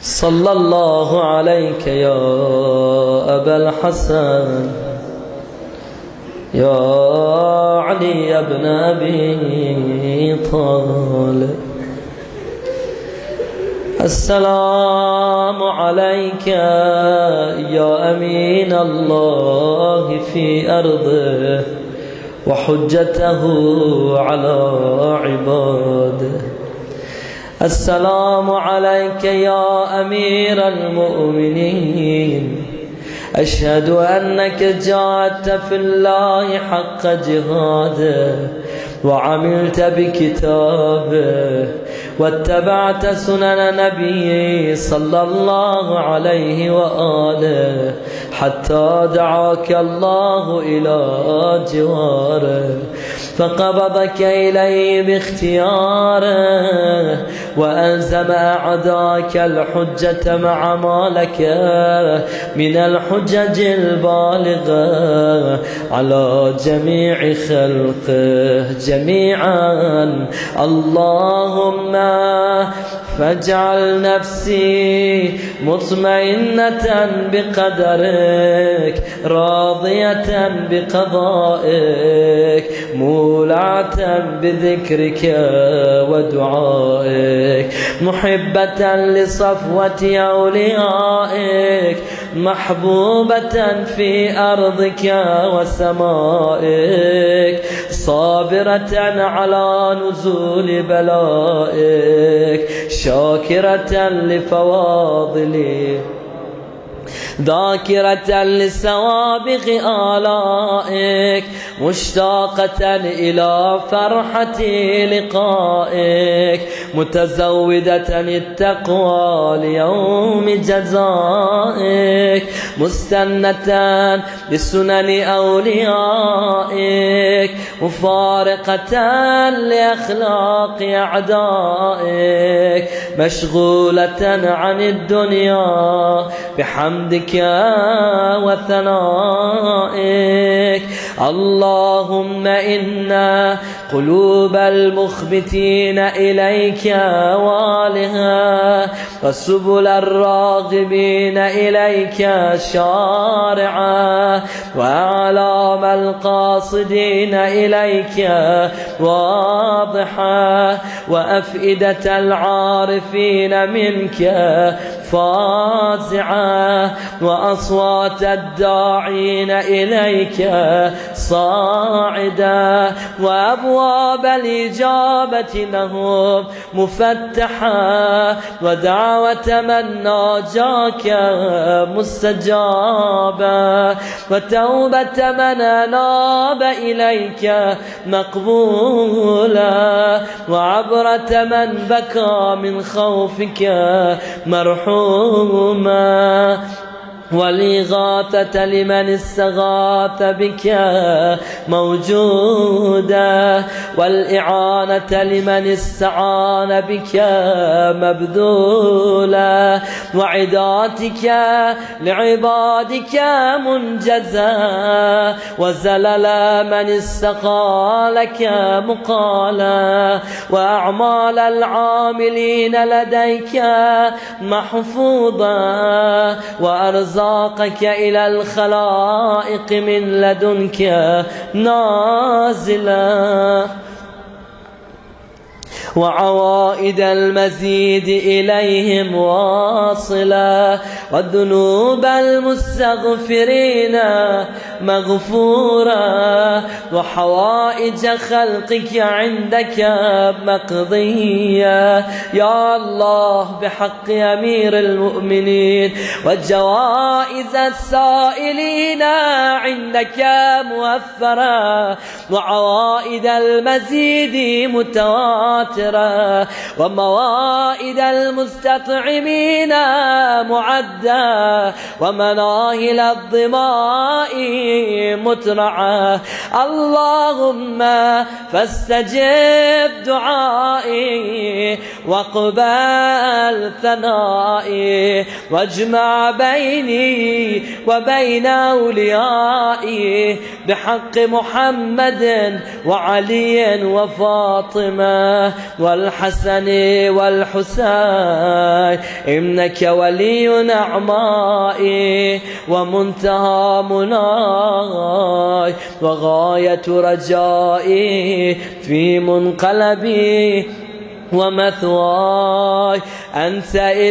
صلى الله عليك يا أبا الحسن يا علي بن أبي طالب. السلام عليك يا أمين الله في أرضه وحجته على عباده. السلام عليك يا أمير المؤمنين، أشهد أنك جاهدت في الله حق جهاده وعملت بكتابه واتبعت سنن نبيه صلى الله عليه وآله حتى دعاك الله إلى جواره فقبضك إليه باختياره وألزم أعداك الحجة مع ما لك من الحجج البالغة على جميع خلقه جميعا. اللهم فاجعل نفسي مطمئنة بقدرك راضية بقضائك مولعة بذكرك ودعائك محبة لصفوة أوليائك محبوبة في أرضك وسمائك صابرة على نزول بلائك شاكرة لفواضلك ذاكرة لسوابغ آلائك مشتاقة إلى فرحة لقائك متزودة التقوى ليوم جزائك مستنة بسنن أوليائك مفارقة لأخلاق أعدائك مشغولة عن الدنيا بحمدك وثنائك. اللهم إنا قلوب المخبتين إليك والها وسبل الراغبين إليك شارعا وأعلام القاصدين إليك واضحا وأفئدة العارفين منك فازعة وأصوات الداعين إليك صاعدة وأبواب الإجابة لهم مفتحة ودعوة من ناجاك مستجابة وتوبة من أناب إليك مقبولة وعبرة من بكى من خوفك مرحوما والإغاثة لمن استغاث بك موجودة والإعانة لمن استعان بك مبذولة وعداتك لعبادك منجزة وزلل من استقالك مقالا وأعمال العاملين لديك محفوظة وأرزاقك إلى الخلائق من لدنك نازلة وعوائد المزيد إليهم واصلة والذنوب المستغفرين مغفورة وحوائج خلقك عندك مقضية. يا الله بحق أمير المؤمنين وجوائز السائلين عندك موفرة وعوائد المزيد متواترة وموائد المستطعمين معدة ومناهل الظماء مترعة. اللهم فاستجب دعائي واقبل ثنائي، واجمع بيني وبين أوليائي بحق محمد وعلي وفاطمة والحسن والحسين، إنك ولي نعمائي ومنتهى مناي وغاية رجائي في منقلبي ومثواي. أنت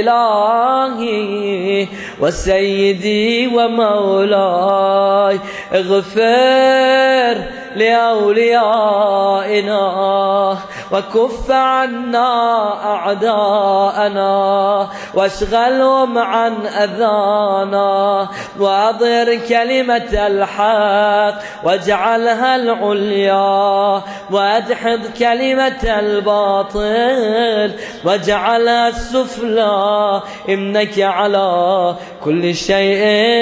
إلهي وسيدي ومولاي، اغفر لأوليائنا وكف عنا أعداءنا واشغلهم عن أذانا، وأظهر كلمة الحق واجعلها العليا، وأدحض كلمة الباطل واجعلها السفلى، إنك على كل شيء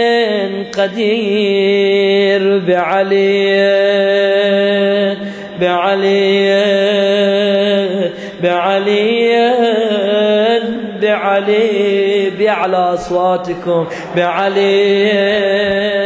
قدير. بعلي بعلي بعلي بعلي بأعلى أصواتكم، بعلي